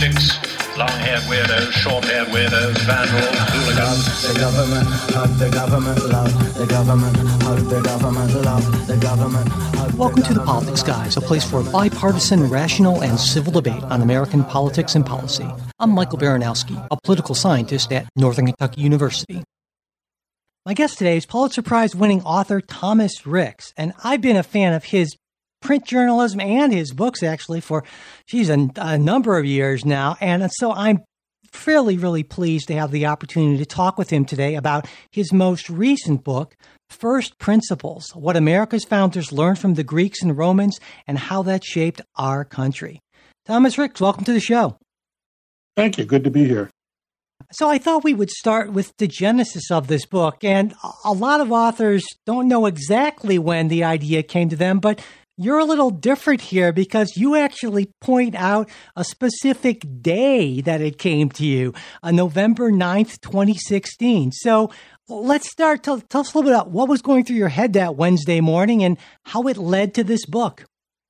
politics, long-haired weirdos, short-haired weirdos, vandals, hooligans. The government, hug the government, love the government, hug the government, love the government. Welcome to The Politics Guys, a place for bipartisan, rational, and civil debate on American politics and policy. I'm Michael Baranowski, a political scientist at Northern Kentucky University. My guest today is Pulitzer Prize-winning author Thomas Ricks, and I've been a fan of his print journalism and his books, actually, for, a number of years now. And so I'm really pleased to have the opportunity to talk with him today about his most recent book, First Principles, What America's Founders Learned from the Greeks and Romans and How That Shaped Our Country. Thomas Ricks, welcome to the show. Thank you. Good to be here. So I thought we would start with the genesis of this book. And a lot of authors don't know exactly when the idea came to them, but you're a little different here because you actually point out a specific day that it came to you, November 9th, 2016. So let's start. Tell us a little bit about what was going through your head that Wednesday morning and how it led to this book.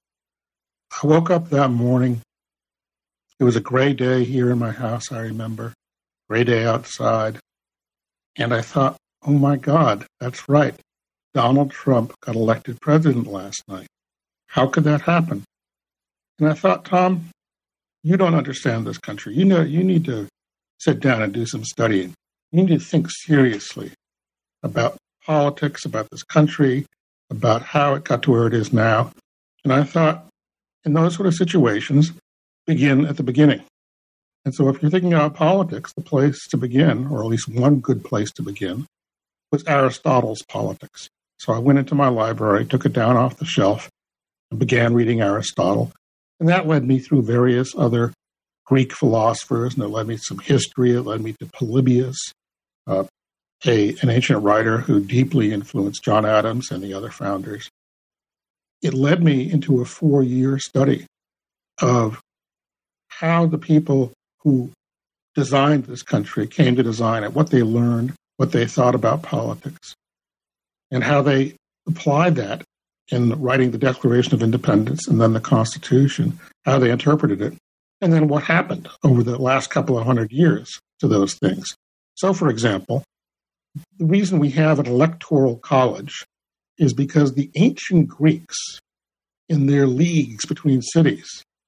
I woke up that morning. It was a gray day here in my house, I remember. Gray day outside. And I thought, oh my God, that's right. Donald Trump got elected president last night. How could that happen? And I thought, Tom, you don't understand this country. You need to sit down and do some studying. You need to think seriously about politics, about this country, about how it got to where it is now. And I thought, in those sort of situations, begin at the beginning. And so if you're thinking about politics, the place to begin, or at least one good place to begin, was Aristotle's Politics. So I went into my library, took it down off the shelf, and began reading Aristotle. And that led me through various other Greek philosophers, and it led me to some history. It led me to Polybius, an ancient writer who deeply influenced John Adams and the other founders. It led me into a 4-year study of how the people who designed this country came to design it, what they learned, what they thought about politics, and how they applied that in writing the Declaration of Independence and then the Constitution, how they interpreted it, and then what happened over the last couple of 100 years to those things. So, for example, the reason we have an electoral college is because the ancient Greeks, in their leagues between cities,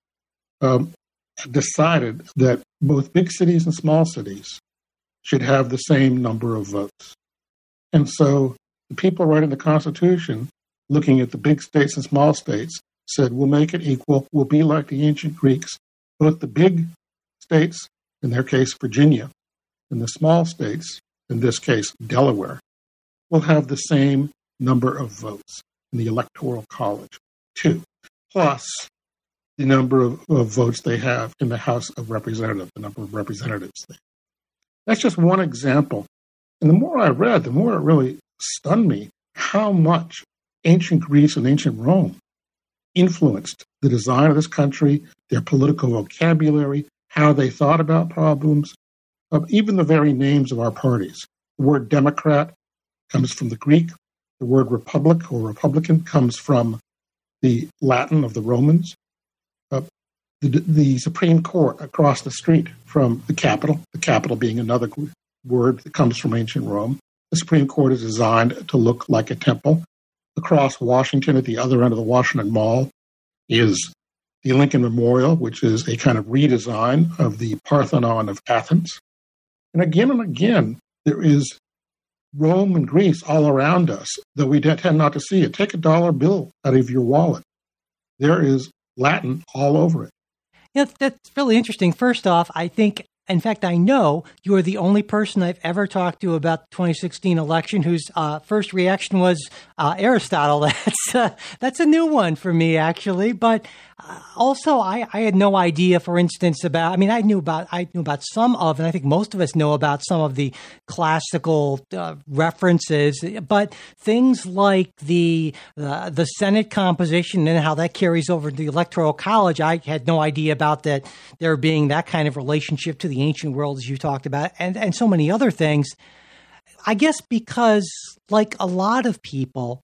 decided that both big cities and small cities should have the same number of votes. And so the people writing the Constitution, looking at the big states and small states, said, we'll make it equal. We'll be like the ancient Greeks. Both the big states, in their case, Virginia, and the small states, in this case, Delaware, will have the same number of votes in the Electoral College, 2, plus the number of votes they have in the House of Representatives, the number of representatives there. That's just one example. And the more I read, the more it really stunned me how much ancient Greece and ancient Rome influenced the design of this country, their political vocabulary, how they thought about problems, even the very names of our parties. The word Democrat comes from the Greek. The word Republic or Republican comes from the Latin of the Romans. The Supreme Court across the street from the Capitol being another word that comes from ancient Rome. The Supreme Court is designed to look like a temple. Across Washington, at the other end of the Washington Mall, is the Lincoln Memorial, which is a kind of redesign of the Parthenon of Athens. And again, there is Rome and Greece all around us, though we tend not to see it. Take a dollar bill out of your wallet. There is Latin all over it. Yeah, that's really interesting. First off, I think, in fact, I know you are the only person I've ever talked to about the 2016 election whose first reaction was Aristotle. That's a new one for me, actually. But also, I had no idea, for instance, I knew about some of, and I think most of us know about some of the classical references, but things like the Senate composition and how that carries over to the Electoral College, I had no idea about that there being that kind of relationship to the ancient world, as you talked about, and so many other things. I guess because, like a lot of people,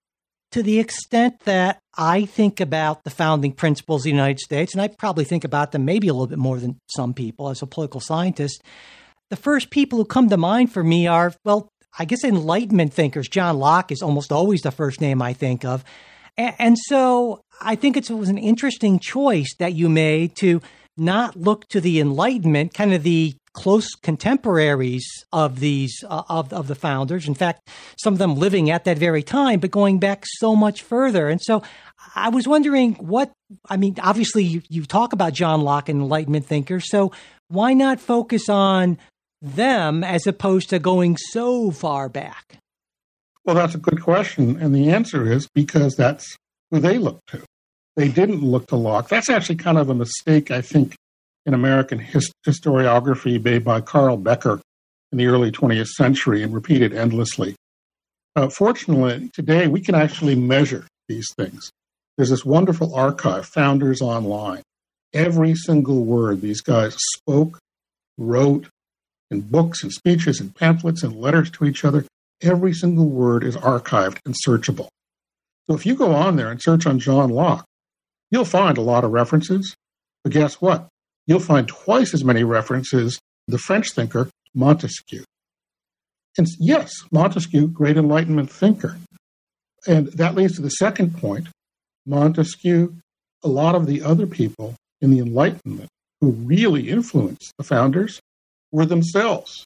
to the extent that I think about the founding principles of the United States, and I probably think about them maybe a little bit more than some people as a political scientist, the first people who come to mind for me are, well, I guess Enlightenment thinkers. John Locke is almost always the first name I think of. And so I think it was an interesting choice that you made to not look to the Enlightenment, kind of the close contemporaries of these of the founders. In fact, some of them living at that very time, but going back so much further. And so I was wondering obviously you talk about John Locke and Enlightenment thinkers. So why not focus on them as opposed to going so far back? Well, that's a good question. And the answer is because that's who they looked to. They didn't look to Locke. That's actually kind of a mistake, I think, in American historiography made by Carl Becker in the early 20th century and repeated endlessly. Fortunately, today we can actually measure these things. There's this wonderful archive, Founders Online. Every single word these guys spoke, wrote, in books and speeches and pamphlets and letters to each other, every single word is archived and searchable. So if you go on there and search on John Locke, you'll find a lot of references. But guess what? You'll find twice as many references to the French thinker Montesquieu. And yes, Montesquieu, great Enlightenment thinker. And that leads to the second point. Montesquieu, a lot of the other people in the Enlightenment who really influenced the founders were themselves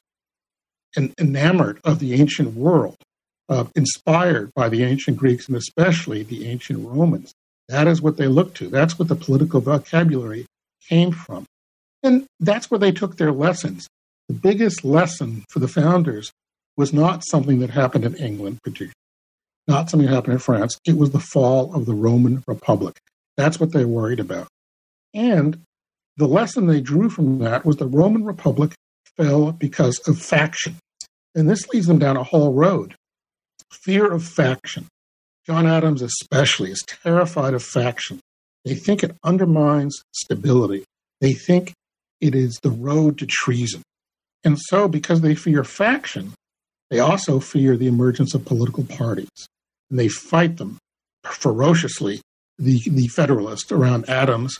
enamored of the ancient world, inspired by the ancient Greeks and especially the ancient Romans. That is what they looked to. That's what the political vocabulary came from. And that's where they took their lessons. The biggest lesson for the founders was not something that happened in England, particularly, not something that happened in France. It was the fall of the Roman Republic. That's what they worried about. And the lesson they drew from that was the Roman Republic fell because of faction. And this leads them down a whole road. Fear of faction. John Adams especially is terrified of faction. They think it undermines stability. They think it is the road to treason. And so because they fear faction, they also fear the emergence of political parties. And they fight them ferociously. The Federalists around Adams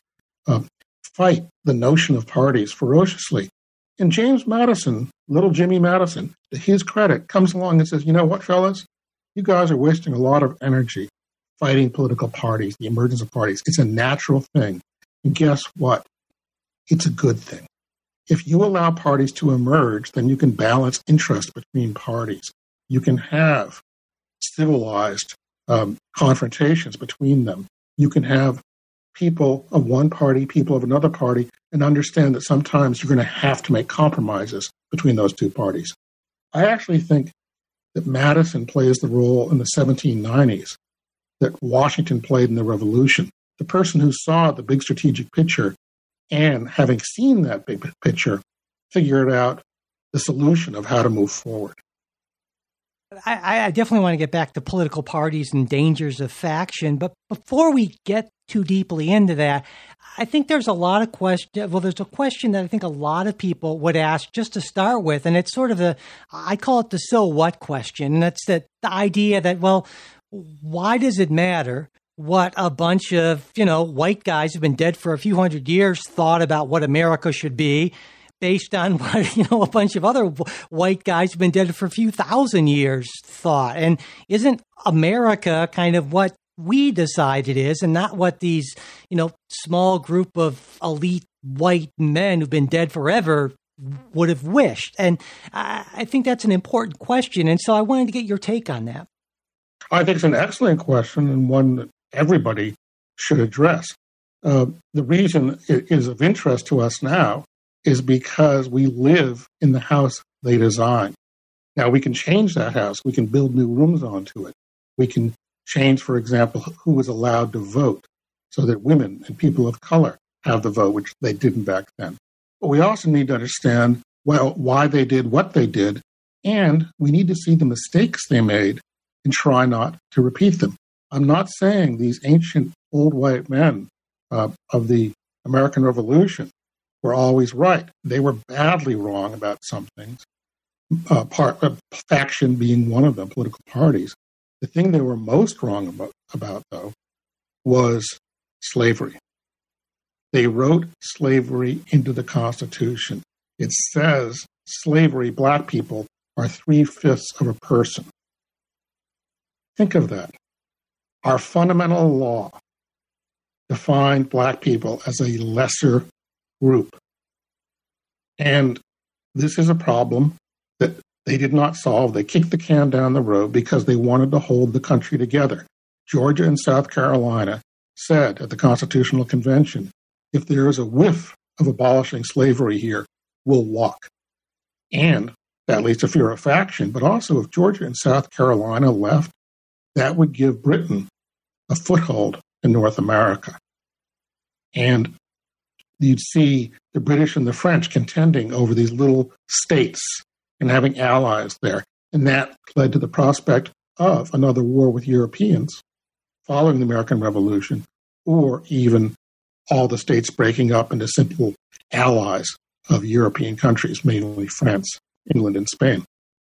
fight the notion of parties ferociously. And James Madison, little Jimmy Madison, to his credit, comes along and says, you know what, fellas? You guys are wasting a lot of energy fighting political parties, the emergence of parties. It's a natural thing. And guess what? It's a good thing. If you allow parties to emerge, then you can balance interest between parties. You can have civilized confrontations between them. You can have people of one party, people of another party, and understand that sometimes you're going to have to make compromises between those two parties. I actually think that Madison plays the role in the 1790s that Washington played in the Revolution. The person who saw the big strategic picture and, having seen that big picture, figured out the solution of how to move forward. I definitely want to get back to political parties and dangers of faction. But before we get too deeply into that, I think there's a lot of questions. Well, there's a question that I think a lot of people would ask just to start with. And it's sort of I call it the so what question. And that's the idea that, well, why does it matter what a bunch of, white guys who've been dead for a few hundred years thought about what America should be, based on what, a bunch of other white guys who've been dead for a few thousand years thought? And isn't America kind of what we decide it is and not what these, small group of elite white men who've been dead forever would have wished? And I think that's an important question. And so I wanted to get your take on that. I think it's an excellent question and one that everybody should address. The reason it is of interest to us now is because we live in the house they designed. Now, we can change that house. We can build new rooms onto it. We can change, for example, who is allowed to vote so that women and people of color have the vote, which they didn't back then. But we also need to understand, why they did what they did, and we need to see the mistakes they made and try not to repeat them. I'm not saying these ancient old white men of the American Revolution were always right. They were badly wrong about some things, faction being one of them, political parties. The thing they were most wrong about, though, was slavery. They wrote slavery into the Constitution. It says slavery, black people, are 3/5 of a person. Think of that. Our fundamental law defined black people as a lesser group. And this is a problem that they did not solve. They kicked the can down the road because they wanted to hold the country together. Georgia and South Carolina said at the Constitutional Convention, if there is a whiff of abolishing slavery here, we'll walk. And that leads to fear of faction. But also, if Georgia and South Carolina left, that would give Britain a foothold in North America. And you'd see the British and the French contending over these little states and having allies there. And that led to the prospect of another war with Europeans following the American Revolution, or even all the states breaking up into simple allies of European countries, mainly France, England, and Spain.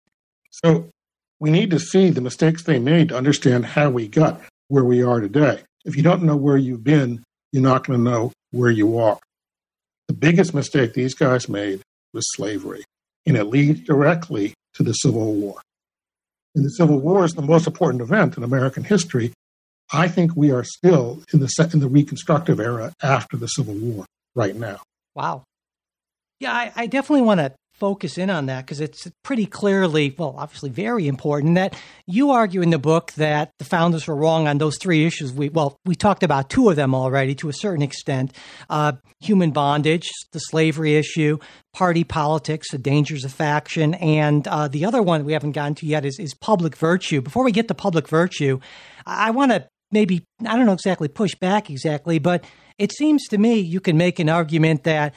So we need to see the mistakes they made to understand how we got where we are today. If you don't know where you've been, you're not going to know where you are. The biggest mistake these guys made was slavery, and it leads directly to the Civil War. And the Civil War is the most important event in American history. I think we are still in the Reconstructive era after the Civil War right now. Wow. Yeah, I definitely want to focus in on that because it's pretty clearly, well, obviously very important that you argue in the book that the founders were wrong on those three issues. We talked about two of them already to a certain extent. Human bondage, the slavery issue, party politics, the dangers of faction, and the other one we haven't gotten to yet is public virtue. Before we get to public virtue, I want to maybe, I don't know exactly, push back exactly, but it seems to me you can make an argument that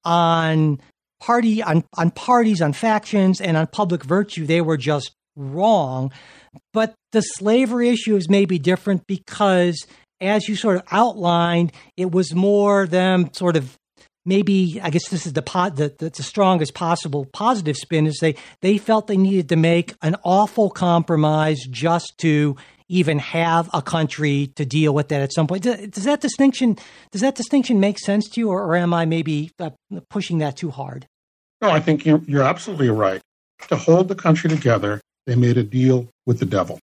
on parties, on factions, and on public virtue, they were just wrong. But the slavery issue is maybe different because, as you sort of outlined, it was more them sort of maybe, I guess this is the strongest possible positive spin, is they felt they needed to make an awful compromise just to even have a country to deal with that at some point. Does that distinction make sense to you, or am I maybe pushing that too hard? No, I think you're absolutely right. To hold the country together, they made a deal with the devil.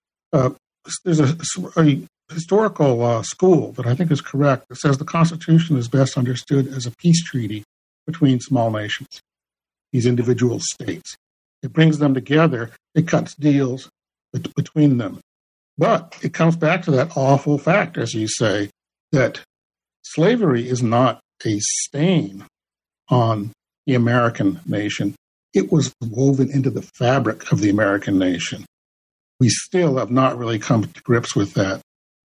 There's a historical school that I think is correct that says the Constitution is best understood as a peace treaty between small nations, these individual states. It brings them together. It cuts deals between them. But it comes back to that awful fact, as you say, that slavery is not a stain on the American nation. It was woven into the fabric of the American nation. We still have not really come to grips with that.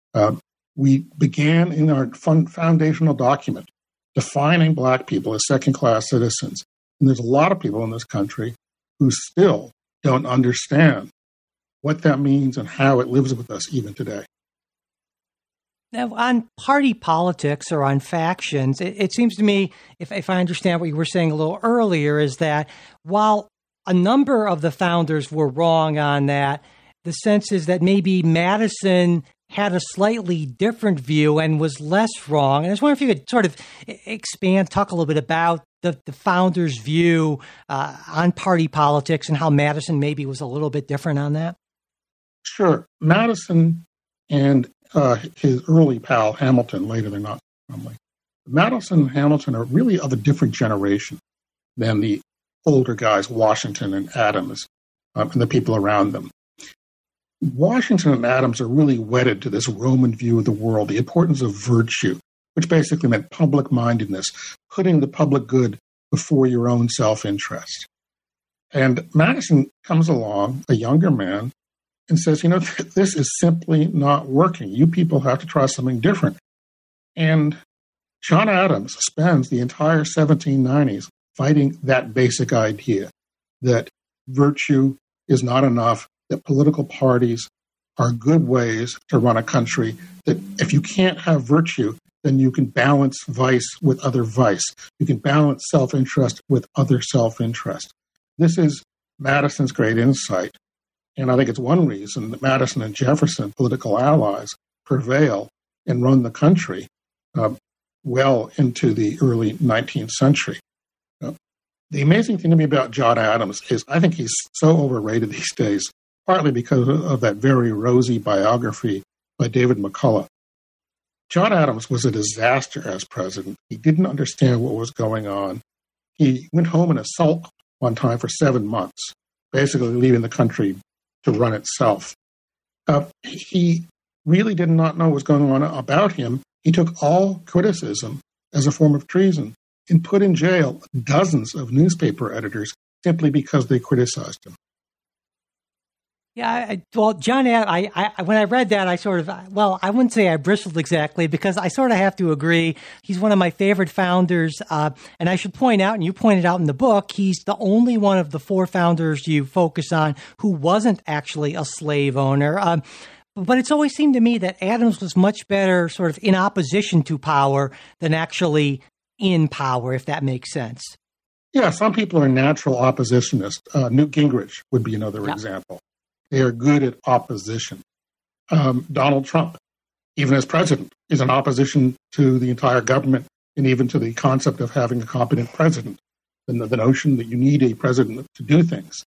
We began in our foundational document defining black people as second-class citizens. And there's a lot of people in this country who still don't understand what that means and how it lives with us even today. Now, on party politics or on factions, it seems to me, if I understand what you were saying a little earlier, is that while a number of the founders were wrong on that, the sense is that maybe Madison had a slightly different view and was less wrong. And I was wondering if you could sort of talk a little bit about the founders' view on party politics and how Madison maybe was a little bit different on that. Sure. Madison and his early pal, Hamilton, later they're not family. Madison and Hamilton are really of a different generation than the older guys, Washington and Adams, and the people around them. Washington and Adams are really wedded to this Roman view of the world, the importance of virtue, which basically meant public-mindedness, putting the public good before your own self-interest. And Madison comes along, a younger man, and says, this is simply not working. You people have to try something different. And John Adams spends the entire 1790s fighting that basic idea that virtue is not enough, that political parties are good ways to run a country, that if you can't have virtue, then you can balance vice with other vice. You can balance self-interest with other self-interest. This is Madison's great insight. And I think it's one reason that Madison and Jefferson, political allies, prevail and run the country well into the early 19th century. The amazing thing to me about John Adams is I think he's so overrated these days, partly because of that very rosy biography by David McCullough. John Adams was a disaster as president. He didn't understand what was going on. He went home in a sulk one time for 7 months, basically leaving the country to run itself. He really did not know what was going on about him. He took all criticism as a form of treason and put in jail dozens of newspaper editors simply because they criticized him. Yeah, well, John, when I read that, I sort of, I wouldn't say I bristled exactly, because I sort of have to agree. He's one of my favorite founders. And I should point out, and you pointed out in the book, he's the only one of the 4 founders you focus on who wasn't actually a slave owner. But it's always seemed to me that Adams was much better sort of in opposition to power than actually in power, if that makes sense. Yeah, some people are natural oppositionists. Newt Gingrich would be another example. They are good at opposition. Donald Trump, even as president, is in opposition to the entire government and even to the concept of having a competent president, and the notion that you need a president to do things.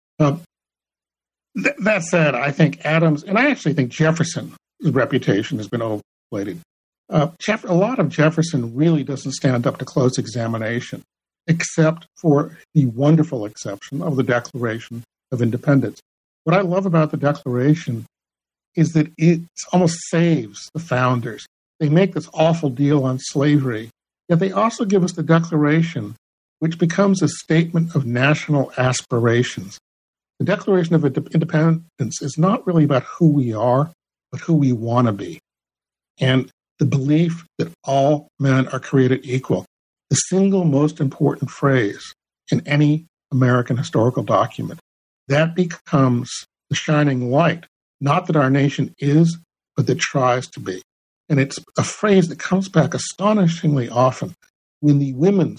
That said, I think Adams, and I actually think Jefferson's reputation has been overplayed. A lot of Jefferson really doesn't stand up to close examination, except for the wonderful exception of the Declaration of Independence. What I love about the Declaration is that it almost saves the founders. They make this awful deal on slavery, yet they also give us the Declaration, which becomes a statement of national aspirations. The Declaration of Independence is not really about who we are, but who we want to be. And the belief that all men are created equal, the single most important phrase in any American historical document, that becomes the shining light, not that our nation is, but that tries to be. And it's a phrase that comes back astonishingly often. When the women's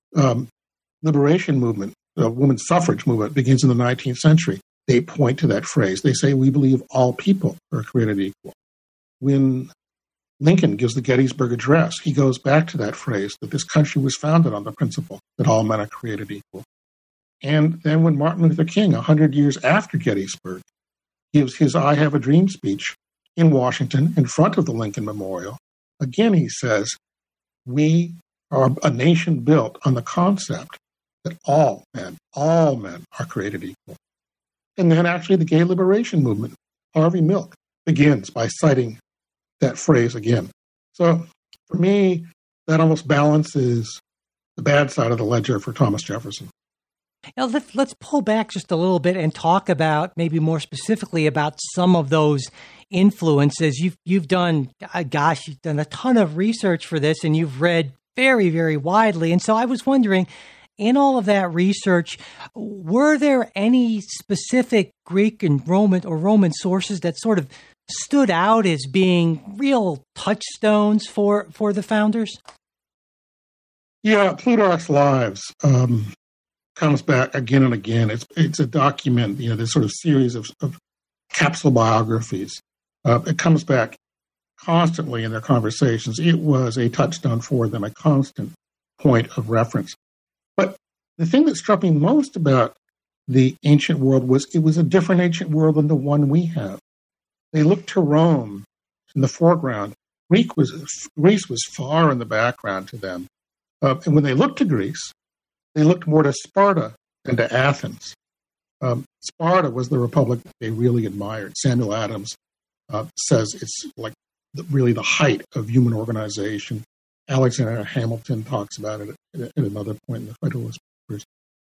liberation movement, the women's suffrage movement begins in the 19th century, they point to that phrase. They say, we believe all people are created equal. When Lincoln gives the Gettysburg Address, he goes back to that phrase, that this country was founded on the principle that all men are created equal. And then when Martin Luther King, 100 years after Gettysburg, gives his I Have a Dream speech in Washington in front of the Lincoln Memorial, again he says, we are a nation built on the concept that all men are created equal. And then actually the gay liberation movement, Harvey Milk, begins by citing that phrase again. So for me, that almost balances the bad side of the ledger for Thomas Jefferson. Now, let's pull back just a little bit and talk about, maybe more specifically, about some of those influences. You've done, you've done a ton of research for this, and you've read very, very widely. And so I was wondering, in all of that research, were there any specific Greek and Roman sources that sort of stood out as being real touchstones for the founders? Yeah, Plutarch's Lives comes back again and again. It's a document, this sort of series of capsule biographies. It comes back constantly in their conversations. It was a touchstone for them, a constant point of reference. But the thing that struck me most about the ancient world was it was a different ancient world than the one we have. They looked to Rome in the foreground. Greece was far in the background to them. And when they looked to Greece, they looked more to Sparta than to Athens. Sparta was the republic they really admired. Samuel Adams says it's like really the height of human organization. Alexander Hamilton talks about it at another point in the Federalist Papers.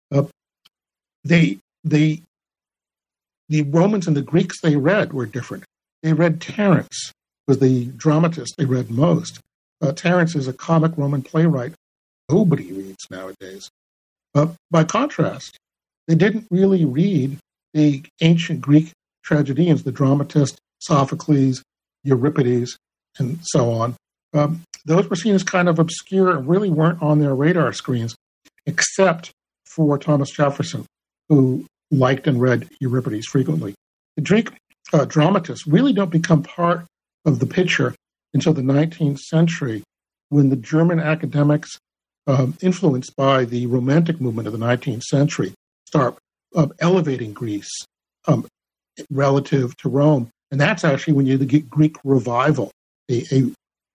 The Romans and the Greeks they read were different. They read Terence, was the dramatist they read most. Terence is a comic Roman playwright nobody reads nowadays. By contrast, they didn't really read the ancient Greek tragedians, the dramatist, Sophocles, Euripides, and so on. Those were seen as kind of obscure and really weren't on their radar screens, except for Thomas Jefferson, who liked and read Euripides frequently. The Greek dramatists really don't become part of the picture until the 19th century, when the German academics, influenced by the Romantic movement of the 19th century, start elevating Greece relative to Rome. And that's actually when you get Greek revival, a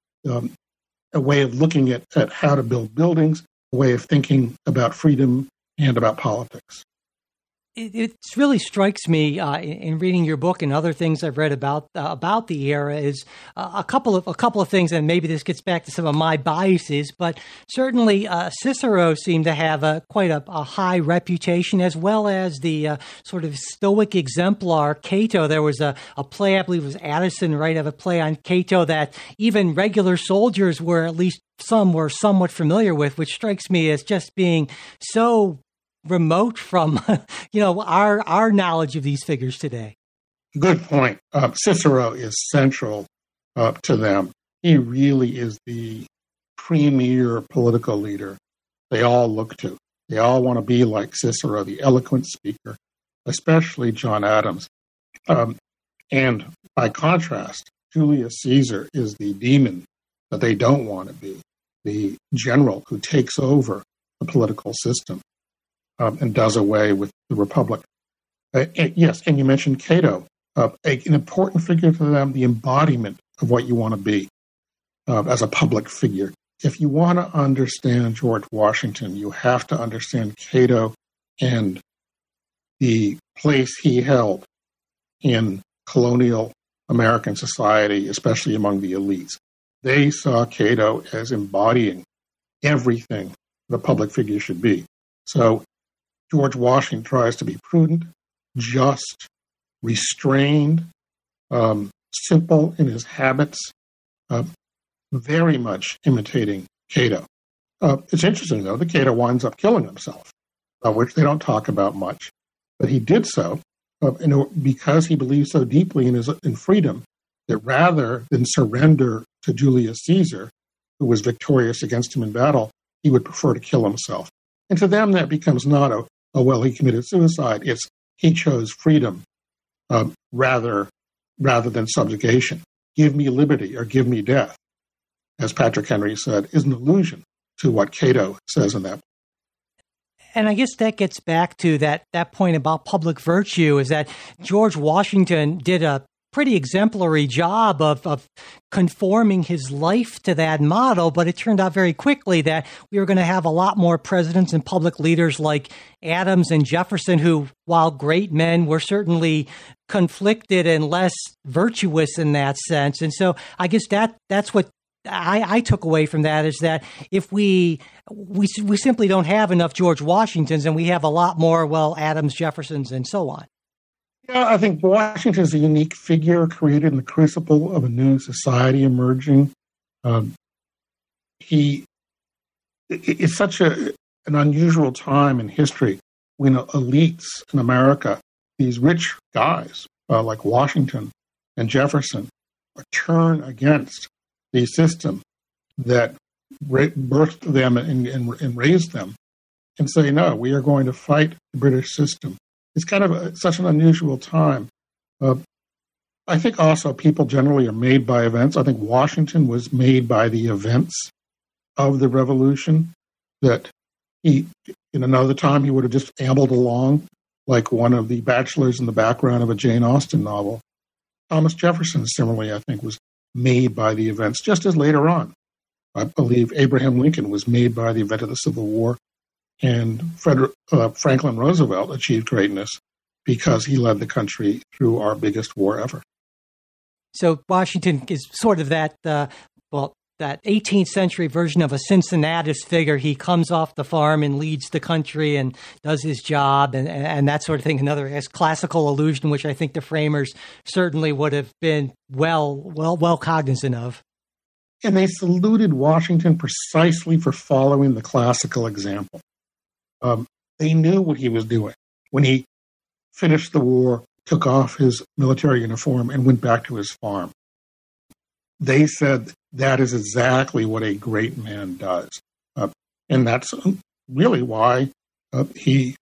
way of looking at how to build buildings, a way of thinking about freedom and about politics. It really strikes me in reading your book and other things I've read about the era is a couple of things, and maybe this gets back to some of my biases, but certainly Cicero seemed to have quite a high reputation, as well as the sort of stoic exemplar Cato. There was a play, I believe it was Addison, right, of a play on Cato that even regular soldiers were, at least some were somewhat familiar with, which strikes me as just being so remote from, our knowledge of these figures today. Good point. Cicero is central to them. He really is the premier political leader they all look to. They all want to be like Cicero, the eloquent speaker, especially John Adams. And by contrast, Julius Caesar is the demon that they don't want to be, the general who takes over the political system. And does away with the Republic. Yes, and you mentioned Cato, an important figure to them, the embodiment of what you want to be as a public figure. If you want to understand George Washington, you have to understand Cato and the place he held in colonial American society, especially among the elites. They saw Cato as embodying everything the public figure should be. So George Washington tries to be prudent, just, restrained, simple in his habits, very much imitating Cato. It's interesting, though, that Cato winds up killing himself, which they don't talk about much. But he did so because he believed so deeply in freedom that rather than surrender to Julius Caesar, who was victorious against him in battle, he would prefer to kill himself. And to them, that becomes not he committed suicide. It's he chose freedom rather than subjugation. Give me liberty or give me death, as Patrick Henry said, is an allusion to what Cato says in that. And I guess that gets back to that point about public virtue, is that George Washington did a pretty exemplary job of conforming his life to that model, but it turned out very quickly that we were going to have a lot more presidents and public leaders like Adams and Jefferson, who, while great men, were certainly conflicted and less virtuous in that sense. And so I guess that's what I took away from that, is that if we simply don't have enough George Washingtons, and we have a lot more, Adams, Jeffersons, and so on. Yeah, I think Washington is a unique figure created in the crucible of a new society emerging. It's such an unusual time in history when elites in America, these rich guys like Washington and Jefferson, turn against the system that birthed them and raised them and say, no, we are going to fight the British system. It's kind of such an unusual time. I think also people generally are made by events. I think Washington was made by the events of the Revolution, that in another time he would have just ambled along like one of the bachelors in the background of a Jane Austen novel. Thomas Jefferson, similarly, I think, was made by the events, just as later on. I believe Abraham Lincoln was made by the event of the Civil War. And Franklin Roosevelt achieved greatness because he led the country through our biggest war ever. So Washington is sort of that 18th century version of a Cincinnatus figure. He comes off the farm and leads the country and does his job and that sort of thing. Another classical allusion, which I think the framers certainly would have been well cognizant of. And they saluted Washington precisely for following the classical example. They knew what he was doing when he finished the war, took off his military uniform, and went back to his farm. They said that is exactly what a great man does. And that's really why he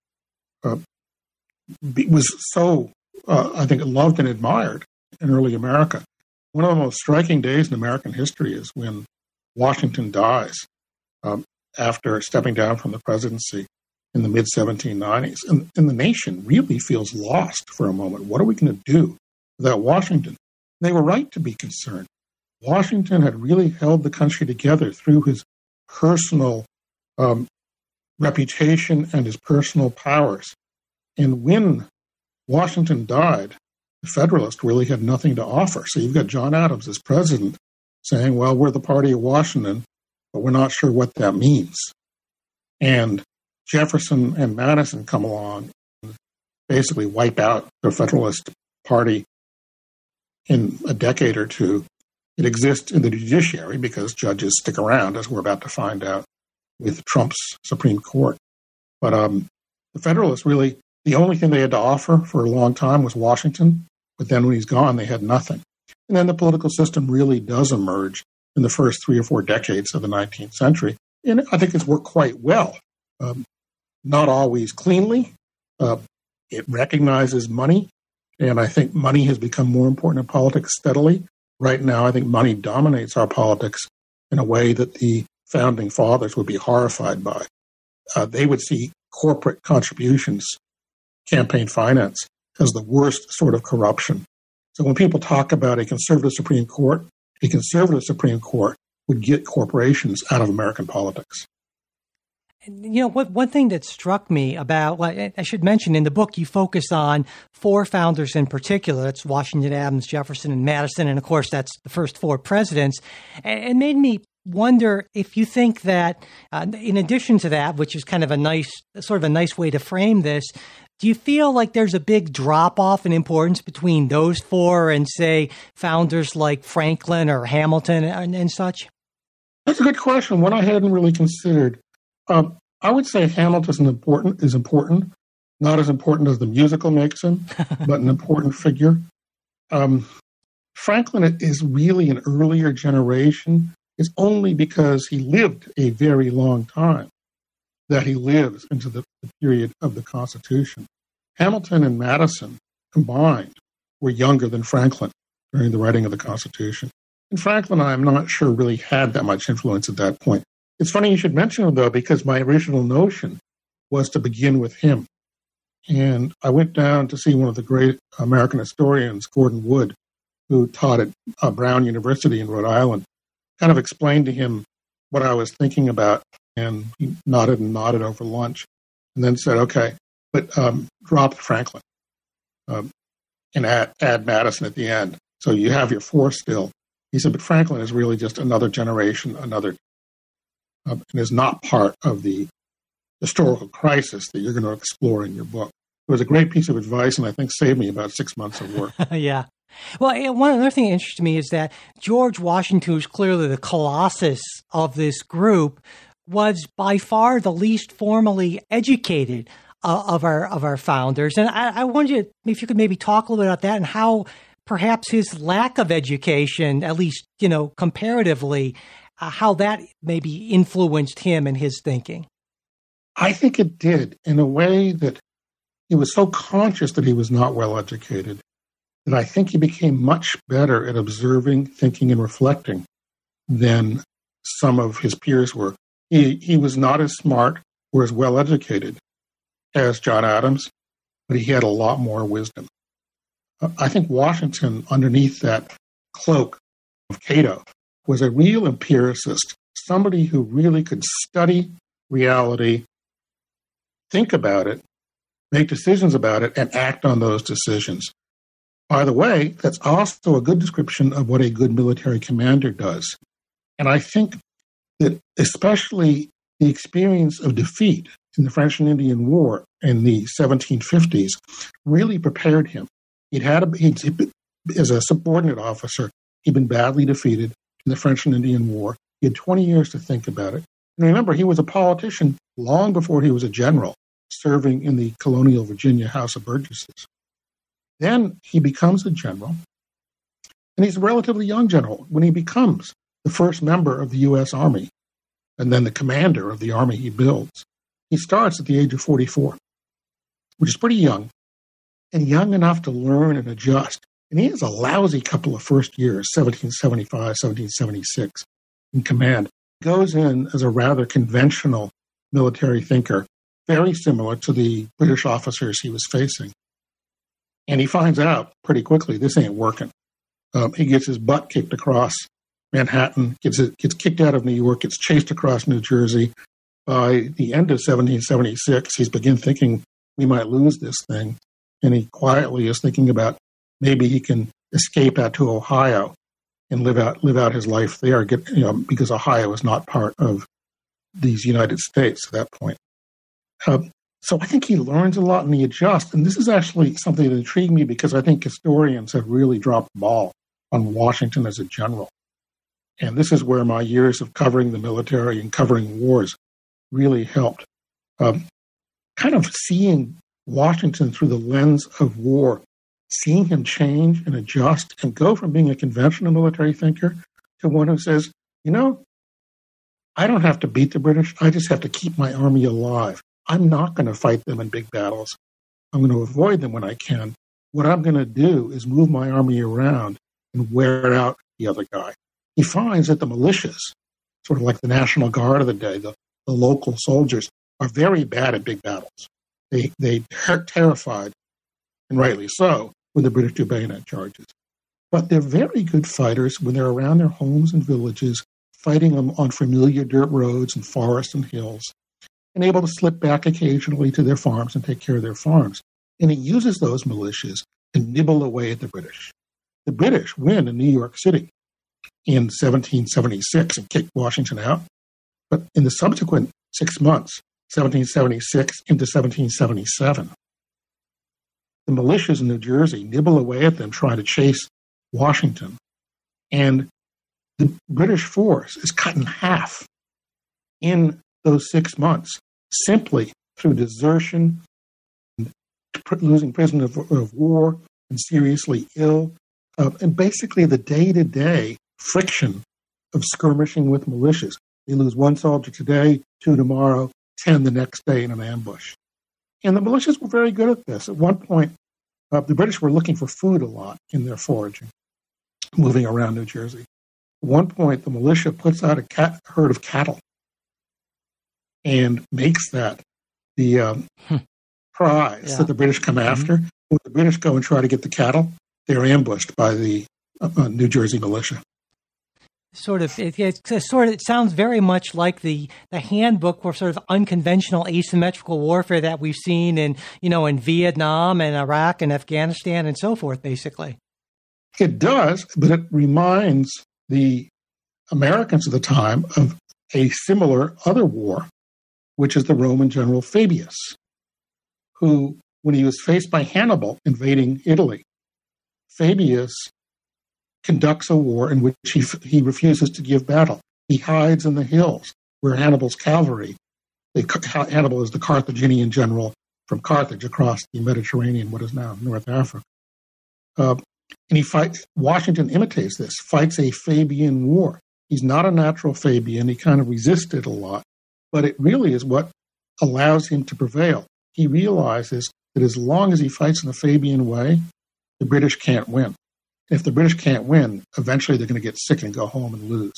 was so, I think, loved and admired in early America. one of the most striking days in American history is when Washington dies after stepping down from the presidency in the mid-1790s. And the nation really feels lost for a moment. What are we going to do without Washington? They were right to be concerned. Washington had really held the country together through his personal reputation and his personal powers. And when Washington died, the Federalists really had nothing to offer. So you've got John Adams as president saying, well, we're the party of Washington, but we're not sure what that means. And Jefferson and Madison come along and basically wipe out the Federalist Party in a decade or two. It exists in the judiciary because judges stick around, as we're about to find out with Trump's Supreme Court. But the Federalists really, the only thing they had to offer for a long time was Washington. But then when he's gone, they had nothing. And then the political system really does emerge in the first 3 or 4 decades of the 19th century. And I think it's worked quite well. Not always cleanly. It recognizes money. And I think money has become more important in politics steadily. Right now, I think money dominates our politics in a way that the founding fathers would be horrified by. They would see corporate contributions, campaign finance, as the worst sort of corruption. So when people talk about a conservative Supreme Court would get corporations out of American politics. You know, one thing that struck me about, well, I should mention in the book, you focus on 4 founders in particular. That's Washington, Adams, Jefferson, and Madison. And of course, that's the first 4 presidents. It made me wonder if you think that in addition to that, which is kind of a nice way to frame this, do you feel like there's a big drop off in importance between those 4 and, say, founders like Franklin or Hamilton and such? That's a good question. One I hadn't really considered. I would say Hamilton is important, not as important as the musical makes him, but an important figure. Franklin is really an earlier generation. It's only because he lived a very long time that he lives into the period of the Constitution. Hamilton and Madison combined were younger than Franklin during the writing of the Constitution. And Franklin, I'm not sure, really had that much influence at that point. It's funny you should mention him, though, because my original notion was to begin with him. And I went down to see one of the great American historians, Gordon Wood, who taught at Brown University in Rhode Island, kind of explained to him what I was thinking about, and he nodded over lunch, and then said, okay, but drop Franklin and add Madison at the end. So you have your 4 still. He said, but Franklin is really just another generation, and is not part of the historical crisis that you're going to explore in your book. It was a great piece of advice, and I think saved me about 6 months of work. Yeah. Well, one other thing that interests me is that George Washington, who's clearly the colossus of this group, was by far the least formally educated of our founders. And I wonder if you could maybe talk a little bit about that and how perhaps his lack of education, at least, comparatively, how that maybe influenced him and his thinking. I think it did, in a way that he was so conscious that he was not well educated that I think he became much better at observing, thinking, and reflecting than some of his peers were. He was not as smart or as well educated as John Adams, but he had a lot more wisdom. I think Washington, underneath that cloak of Cato, was a real empiricist, somebody who really could study reality, think about it, make decisions about it, and act on those decisions. By the way, that's also a good description of what a good military commander does. And I think that especially the experience of defeat in the French and Indian War in the 1750s really prepared him. As a subordinate officer, he'd been badly defeated in the French and Indian War. He had 20 years to think about it. And remember, he was a politician long before he was a general, serving in the colonial Virginia House of Burgesses. Then he becomes a general, and he's a relatively young general when he becomes the first member of the U.S. Army and then the commander of the army he builds. He starts at the age of 44, which is pretty young, and young enough to learn and adjust. And he has a lousy couple of first years, 1775, 1776, in command. Goes in as a rather conventional military thinker, very similar to the British officers he was facing. And he finds out pretty quickly this ain't working. He gets his butt kicked across Manhattan, gets kicked out of New York, gets chased across New Jersey. By the end of 1776, he's begun thinking we might lose this thing. And he quietly is thinking about maybe he can escape out to Ohio and live out his life there, because Ohio is not part of these United States at that point. So I think he learns a lot and he adjusts. And this is actually something that intrigued me because I think historians have really dropped the ball on Washington as a general. And this is where my years of covering the military and covering wars really helped. Kind of seeing Washington through the lens of war, seeing him change and adjust and go from being a conventional military thinker to one who says, I don't have to beat the British. I just have to keep my army alive. I'm not going to fight them in big battles. I'm going to avoid them when I can. What I'm going to do is move my army around and wear out the other guy. He finds that the militias, sort of like the National Guard of the day, the local soldiers, are very bad at big battles. They are terrified, and rightly so, when the British do bayonet charges. But they're very good fighters when they're around their homes and villages, fighting them on familiar dirt roads and forests and hills, and able to slip back occasionally to their farms and take care of their farms. And he uses those militias to nibble away at the British. The British win in New York City in 1776 and kick Washington out. But in the subsequent 6 months, 1776 into 1777, the militias in New Jersey nibble away at them trying to chase Washington. And the British force is cut in half in those 6 months simply through desertion, losing prisoners of war, and seriously ill, and basically the day-to-day friction of skirmishing with militias. They lose 1 soldier today, 2 tomorrow, 10 the next day in an ambush. And the militias were very good at this. At one point, the British were looking for food a lot in their foraging, moving around New Jersey. At one point, the militia puts out a herd of cattle and makes that the prize that the British come after. When the British go and try to get the cattle, they're ambushed by the New Jersey militia. It sounds very much like the handbook for sort of unconventional asymmetrical warfare that we've seen in Vietnam and Iraq and Afghanistan and so forth, basically. It does, but it reminds the Americans of the time of a similar other war, which is the Roman general Fabius, who, when he was faced by Hannibal invading Italy, Fabius conducts a war in which he refuses to give battle. He hides in the hills where Hannibal's cavalry, Hannibal is the Carthaginian general from Carthage across the Mediterranean, what is now North Africa. And Washington imitates this, fights a Fabian war. He's not a natural Fabian. He kind of resisted a lot, but it really is what allows him to prevail. He realizes that as long as he fights in the Fabian way, the British can't win. If the British can't win, eventually they're going to get sick and go home and lose.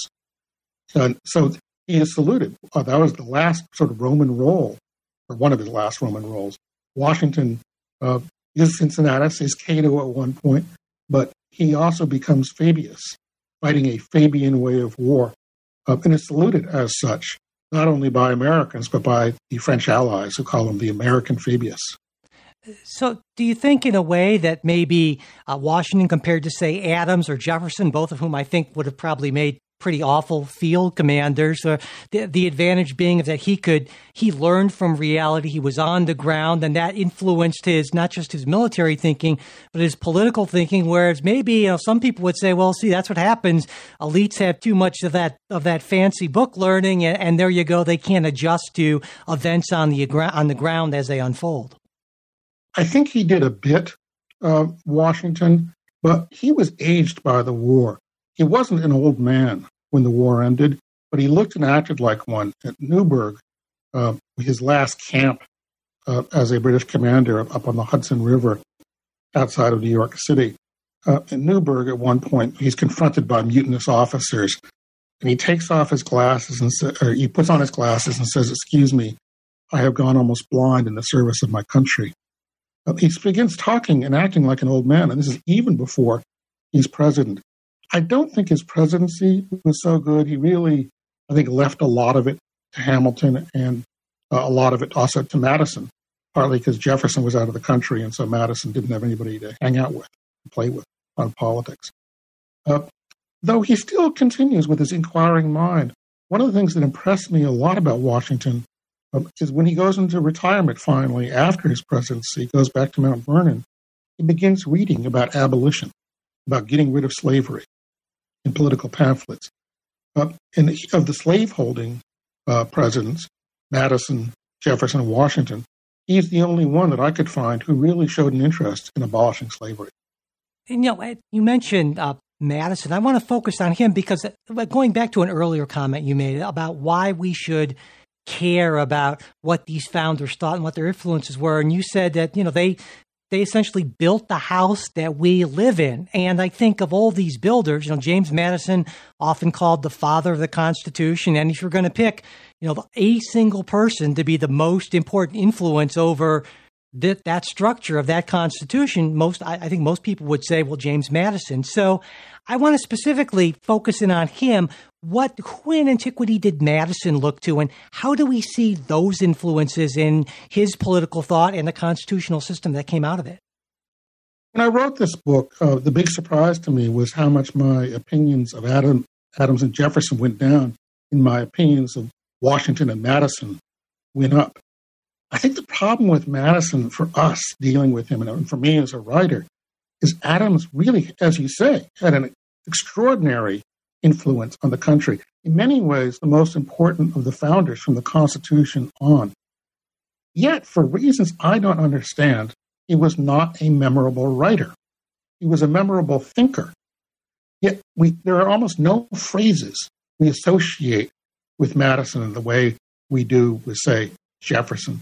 So he is saluted. That was the last sort of Roman role, or one of his last Roman roles. Washington is Cincinnatus, is Cato at one point, but he also becomes Fabius, fighting a Fabian way of war, and is saluted as such, not only by Americans, but by the French allies who call him the American Fabius. So do you think in a way that maybe Washington compared to, say, Adams or Jefferson, both of whom I think would have probably made pretty awful field commanders, the advantage being that he learned from reality, he was on the ground, and that influenced not just his military thinking, but his political thinking, whereas maybe some people would say, well, see, that's what happens. Elites have too much of that fancy book learning, and there you go, they can't adjust to events on the ground as they unfold. I think he did a bit, Washington, but he was aged by the war. He wasn't an old man when the war ended, but he looked and acted like one. At Newburgh, his last camp as a British commander up on the Hudson River outside of New York City, in Newburgh at one point, he's confronted by mutinous officers, and he takes off his glasses or he puts on his glasses and says, "Excuse me, I have gone almost blind in the service of my country." He begins talking and acting like an old man, and this is even before he's president. I don't think his presidency was so good. He really, I think, left a lot of it to Hamilton and a lot of it also to Madison, partly because Jefferson was out of the country, and so Madison didn't have anybody to hang out with and play with on politics. Though he still continues with his inquiring mind. One of the things that impressed me a lot about Washington is when he goes into retirement finally after his presidency, goes back to Mount Vernon, he begins reading about abolition, about getting rid of slavery in political pamphlets. And of the slaveholding presidents, Madison, Jefferson, and Washington, he's the only one that I could find who really showed an interest in abolishing slavery. And, you mentioned Madison. I want to focus on him because going back to an earlier comment you made about why we should care about what these founders thought and what their influences were. And you said that, they essentially built the house that we live in. And I think of all these builders, James Madison, often called the father of the Constitution. And if you're going to pick, a single person to be the most important influence over that structure of that Constitution, I think most people would say, well, James Madison. So I want to specifically focus in on him. Who in antiquity did Madison look to, and how do we see those influences in his political thought and the constitutional system that came out of it? When I wrote this book, the big surprise to me was how much my opinions of Adams and Jefferson went down, and my opinions of Washington and Madison went up. I think the problem with Madison for us dealing with him, and for me as a writer, is Adams really, as you say, had an extraordinary influence on the country. In many ways, the most important of the founders from the Constitution on. Yet, for reasons I don't understand, he was not a memorable writer. He was a memorable thinker. Yet, there are almost no phrases we associate with Madison in the way we do with, say, Jefferson.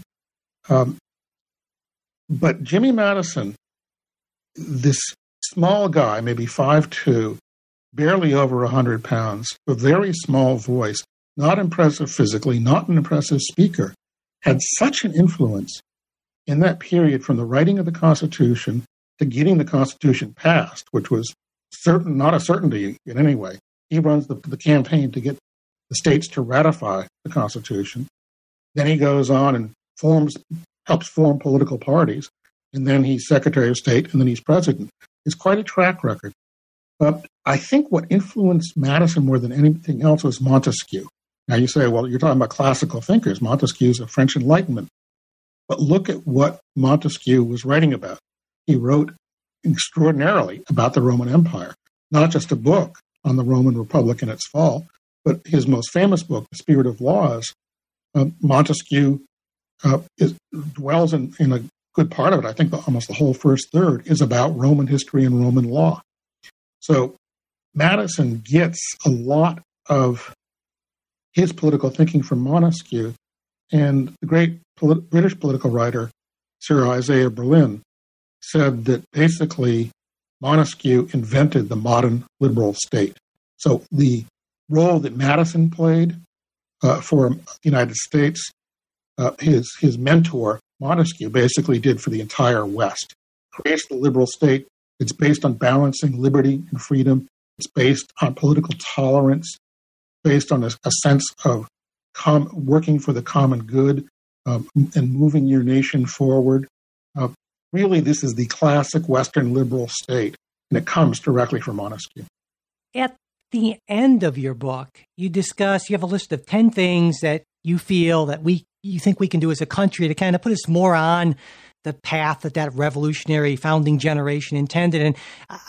But Jimmy Madison, this small guy, maybe 5'2", barely over 100 pounds, a very small voice, not impressive physically, not an impressive speaker, had such an influence in that period from the writing of the Constitution to getting the Constitution passed, which was not a certainty in any way. He runs the campaign to get the states to ratify the Constitution. Then he goes on and helps form political parties, and then he's Secretary of State, and then he's president. It's quite a track record. But I think what influenced Madison more than anything else was Montesquieu. Now you say, well, you're talking about classical thinkers. Montesquieu's a French Enlightenment. But look at what Montesquieu was writing about. He wrote extraordinarily about the Roman Empire, not just a book on the Roman Republic and its fall, but his most famous book, The Spirit of Laws. Montesquieu dwells in a good part of it. I think almost the whole first third is about Roman history and Roman law. So Madison gets a lot of his political thinking from Montesquieu, and the great British political writer, Sir Isaiah Berlin, said that basically Montesquieu invented the modern liberal state. So the role that Madison played for the United States, his mentor, Montesquieu, basically did for the entire West. Creates the liberal state. It's based on balancing liberty and freedom. It's based on political tolerance, based on a sense of working for the common good and moving your nation forward. Really, this is the classic Western liberal state, and it comes directly from Montesquieu. At the end of your book, you have a list of 10 things that you feel that you think we can do as a country to kind of put us more on the path that revolutionary founding generation intended. And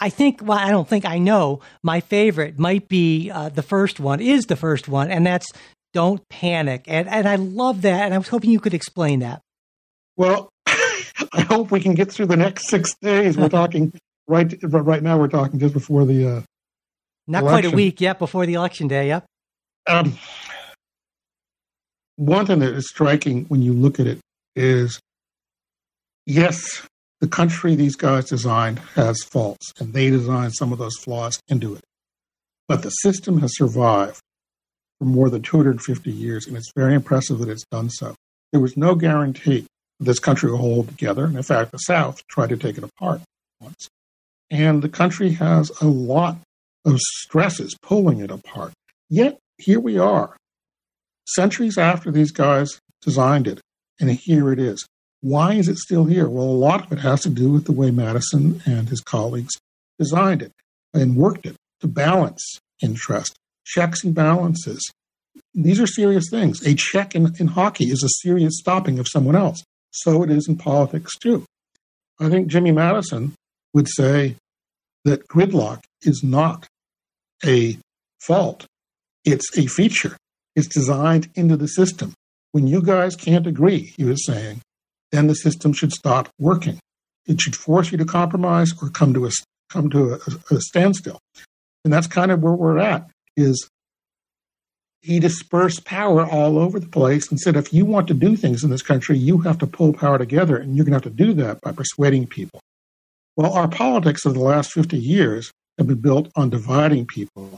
I know my favorite might be the first one, and that's don't panic. And I love that. And I was hoping you could explain that. Well, I hope we can get through the next 6 days. We're talking right now. We're talking just before the not election. Quite a week yet before the election day. Yep. One thing that is striking when you look at it is, yes, the country these guys designed has faults, and they designed some of those flaws into it. But the system has survived for more than 250 years, and it's very impressive that it's done so. There was no guarantee that this country will hold together, and in fact, the South tried to take it apart once. And the country has a lot of stresses pulling it apart. Yet, here we are, centuries after these guys designed it, and here it is. Why is it still here? Well, a lot of it has to do with the way Madison and his colleagues designed it and worked it to balance interest, checks and balances. These are serious things. A check in hockey is a serious stopping of someone else. So it is in politics, too. I think Jimmy Madison would say that gridlock is not a fault. It's a feature. It's designed into the system. When you guys can't agree, he was saying, then the system should stop working. It should force you to compromise or come to a standstill. And that's kind of where we're at, is he dispersed power all over the place and said, if you want to do things in this country, you have to pull power together, and you're going to have to do that by persuading people. Well, our politics of the last 50 years have been built on dividing people.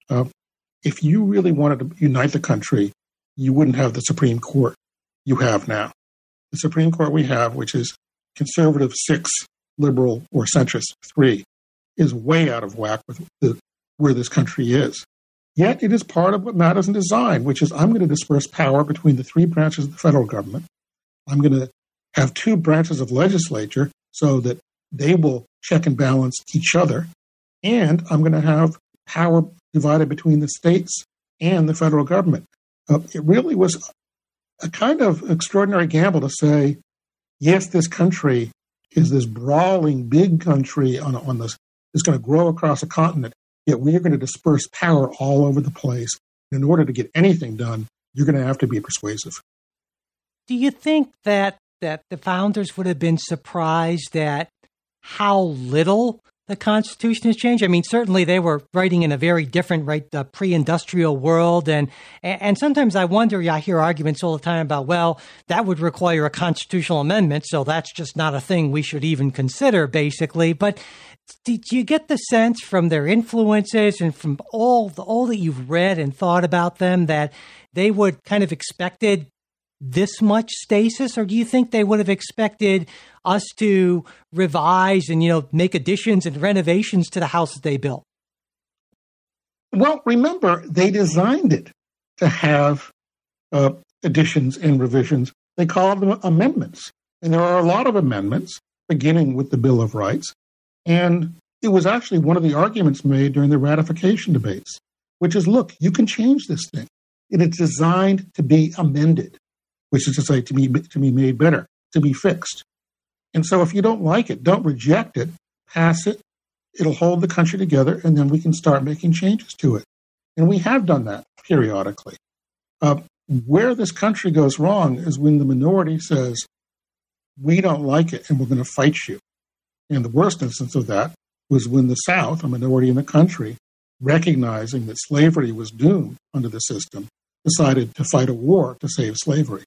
If you really wanted to unite the country, you wouldn't have the Supreme Court you have now. The Supreme Court we have, which is conservative 6, liberal or centrist 3, is way out of whack with where this country is. Yet it is part of what Madison designed, which is I'm going to disperse power between the 3 branches of the federal government. I'm going to have 2 branches of legislature so that they will check and balance each other. And I'm going to have power divided between the states and the federal government. It really was a kind of extraordinary gamble to say, yes, this country is this brawling big country on this, it's going to grow across a continent, yet we are going to disperse power all over the place. In order to get anything done, you're going to have to be persuasive. Do you think that the founders would have been surprised at how little the Constitution has changed? I mean, certainly they were writing in a very different, pre-industrial world. And sometimes I wonder, I hear arguments all the time about, well, that would require a constitutional amendment, so that's just not a thing we should even consider, basically. But do you get the sense from their influences and from all that you've read and thought about them that they would kind of expected this much stasis, or do you think they would have expected us to revise and, make additions and renovations to the house that they built? Well, remember, they designed it to have additions and revisions. They called them amendments. And there are a lot of amendments, beginning with the Bill of Rights. And it was actually one of the arguments made during the ratification debates, which is, look, you can change this thing. It is designed to be amended, which is to say, to be made better, to be fixed. And so if you don't like it, don't reject it, pass it. It'll hold the country together, and then we can start making changes to it. And we have done that periodically. Where this country goes wrong is when the minority says, we don't like it, and we're going to fight you. And the worst instance of that was when the South, a minority in the country, recognizing that slavery was doomed under the system, decided to fight a war to save slavery.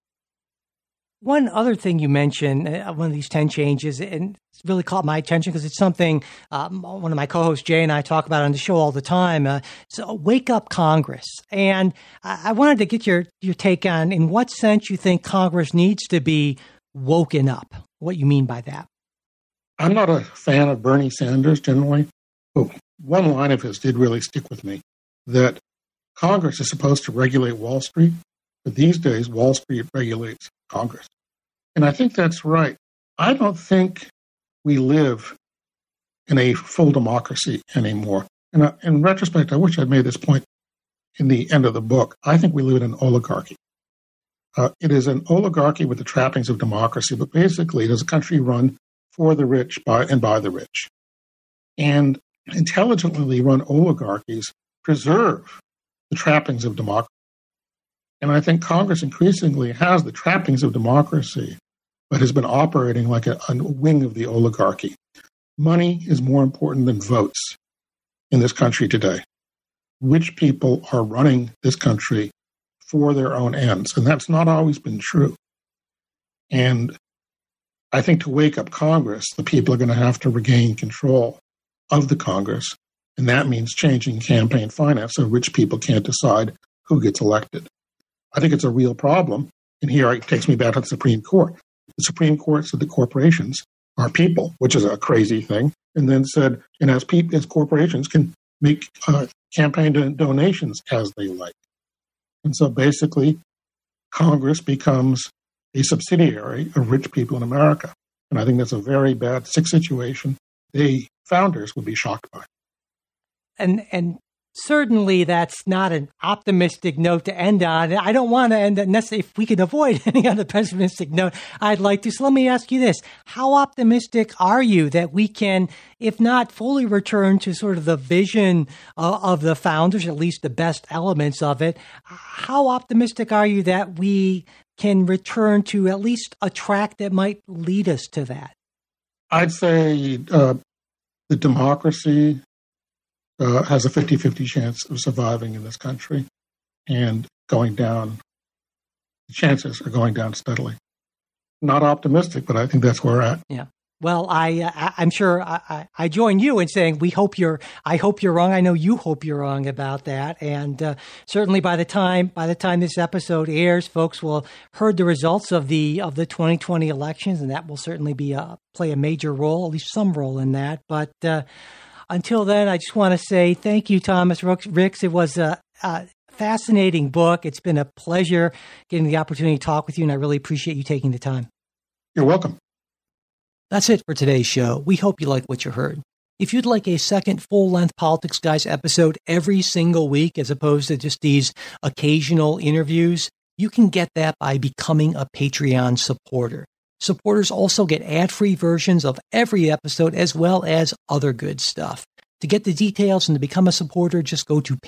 One other thing you mentioned, one of these 10 changes, and it's really caught my attention because it's something one of my co-hosts, Jay, and I talk about on the show all the time. So Wake Up Congress. And I wanted to get your take on in what sense you think Congress needs to be woken up, what you mean by that. I'm not a fan of Bernie Sanders generally, but one line of his did really stick with me, that Congress is supposed to regulate Wall Street, but these days Wall Street regulates Congress. And I think that's right. I don't think we live in a full democracy anymore. And in retrospect, I wish I'd made this point in the end of the book. I think we live in an oligarchy. It is an oligarchy with the trappings of democracy, but basically it is a country run for the rich by the rich. And intelligently run oligarchies preserve the trappings of democracy. And I think Congress increasingly has the trappings of democracy, but has been operating like a wing of the oligarchy. Money is more important than votes in this country today. Rich people are running this country for their own ends, and that's not always been true. And I think to wake up Congress, the people are going to have to regain control of the Congress. And that means changing campaign finance so rich people can't decide who gets elected. I think it's a real problem. And here it takes me back to the Supreme Court. The Supreme Court said that corporations are people, which is a crazy thing, and then said, and as corporations can make campaign donations as they like. And so basically, Congress becomes a subsidiary of rich people in America. And I think that's a very bad, sick situation the founders would be shocked by. And certainly that's not an optimistic note to end on. I don't want to end it necessarily. If we could avoid any other pessimistic note, I'd like to. So let me ask you this. How optimistic are you that we can, if not fully return to sort of the vision of the founders, at least the best elements of it, how optimistic are you that we can return to at least a track that might lead us to that? I'd say the democracy has a 50-50 chance of surviving in this country and going down. The chances are going down steadily. Not optimistic, but I think that's where we're at. Yeah. Well, I'm sure I join you in saying I hope you're wrong. I know you hope you're wrong about that. And certainly by the time this episode airs, folks will heard the results of the 2020 elections, and that will certainly be play a major role, at least some role in that. But until then, I just want to say thank you, Thomas Ricks. It was a fascinating book. It's been a pleasure getting the opportunity to talk with you, and I really appreciate you taking the time. You're welcome. That's it for today's show. We hope you like what you heard. If you'd like a second full-length Politics Guys episode every single week, as opposed to just these occasional interviews, you can get that by becoming a Patreon supporter. Supporters also get ad-free versions of every episode, as well as other good stuff. To get the details and to become a supporter, just go to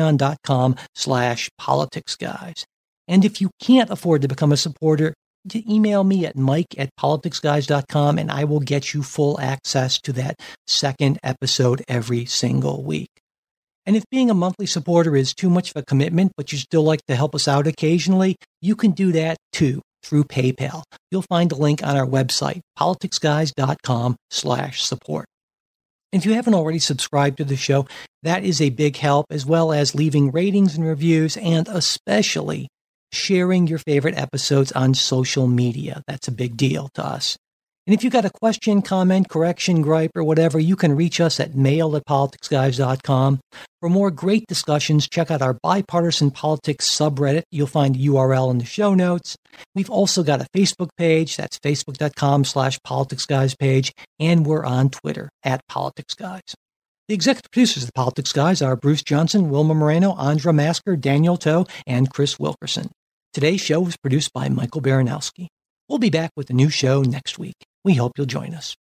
patreon.com/politicsguys. And if you can't afford to become a supporter, email me at mike@politicsguys.com and I will get you full access to that second episode every single week. And if being a monthly supporter is too much of a commitment, but you still like to help us out occasionally, you can do that too through PayPal. You'll find a link on our website, politicsguys.com/support. If you haven't already subscribed to the show, that is a big help, as well as leaving ratings and reviews, and especially sharing your favorite episodes on social media. That's a big deal to us. And if you got a question, comment, correction, gripe, or whatever, you can reach us at mail@politicsguys.com. For more great discussions, check out our Bipartisan Politics subreddit. You'll find the URL in the show notes. We've also got a Facebook page. That's facebook.com/politicsguys page. And we're on Twitter @politicsguys. The executive producers of the Politics Guys are Bruce Johnson, Wilma Moreno, Andra Masker, Daniel Toe, and Chris Wilkerson. Today's show was produced by Michael Baranowski. We'll be back with a new show next week. We hope you'll join us.